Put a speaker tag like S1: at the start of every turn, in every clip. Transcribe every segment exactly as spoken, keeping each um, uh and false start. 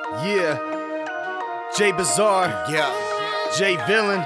S1: Yeah, J Bizarre,
S2: Yeah,
S1: J Villain.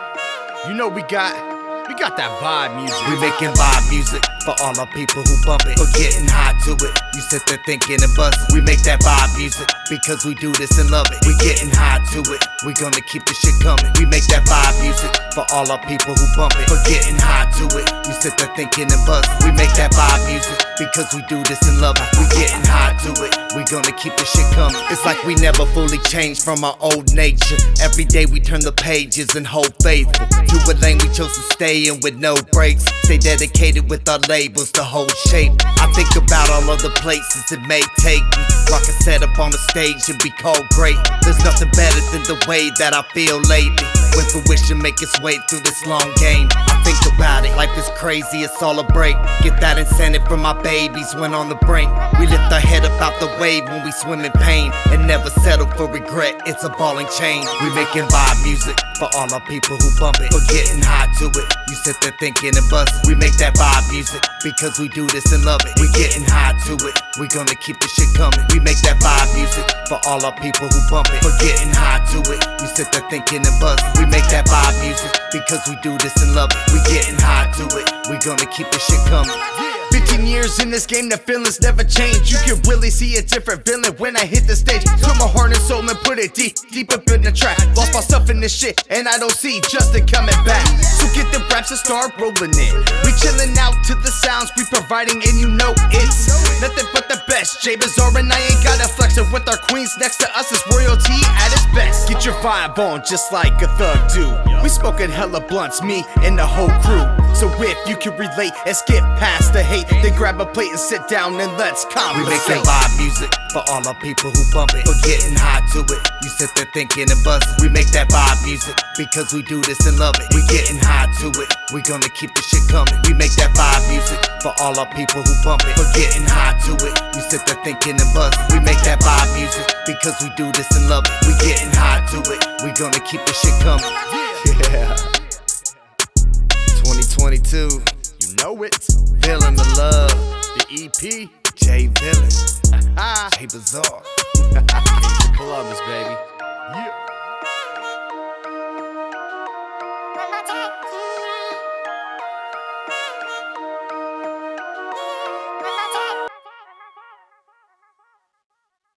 S1: You know we got, we got that vibe music.
S2: we making vibe music for all our people who bump it, for getting high to it. You sit there thinking and buzzing. We make that vibe music because we do this and love it. We getting high to it. We gonna keep the shit coming. We make that vibe music for all our people who bump it, for getting high to it. You sit there thinking and buzzing. We make that vibe music because we do this and love it. We getting high to it. We gonna keep the shit coming. It's like we never fully changed from our old nature. Every day we turn the pages and hold faithful to a lane we chose to stay in with no breaks. Stay dedicated with our labels to hold shape. I think about all of the places it may take me. Rock a set up on the stage and be called great. There's nothing better than the way that I feel lately, when fruition make its way through this long game. I think about it, life is crazy, it's all a break. Get that incentive from my babies when on the brink. We lift our head up out the wave when we swim in pain, and never settle for regret, it's a ball and chain. We making vibe music for all our people who bump it, for getting high to it. You sit there thinking and buzzing. We make that vibe music because we do this and love it. We getting high to it. We gonna keep the shit coming. We make that vibe music for all our people who bump it, for getting high to it. You sit there thinking and buzzing. We make that vibe music because we do this and love it. We getting high to it. We gonna keep the shit coming.
S1: fifteen years in this game, the feelings never change. You can really see a different villain when I hit the stage. Took my heart and soul and put it deep, deep up in the track. Lost myself in this shit, and I don't see Justin coming back. So get the raps and start rolling in. We chilling out to the sounds we providing, and you know it's nothing but the best. J Bizarre and I ain't gotta flex it with our queens next to us. It's royalty at its best. Get your vibe on just like a thug do. We smoking hella blunts, me and the whole crew. So if you can relate and skip past the hate, then grab a plate and sit down and let's conversate.
S2: We making vibe music for all our people who bump it, for getting high to it. You sit there thinking and buzzing. We make that vibe music because we do this and love it. We getting high to it. We gonna keep the shit coming. We make that vibe music for all our people who bump it, for getting high to it. You sit there thinking and buzzing. We make that vibe music because we do this and love it. We getting high to it. We gonna keep the shit coming.
S1: Yeah. twenty twenty-two, you know it.
S2: Feeling the love.
S1: The E P,
S2: J Villain.
S1: ah,
S2: J Bizarre.
S1: Columbus, baby. Yeah.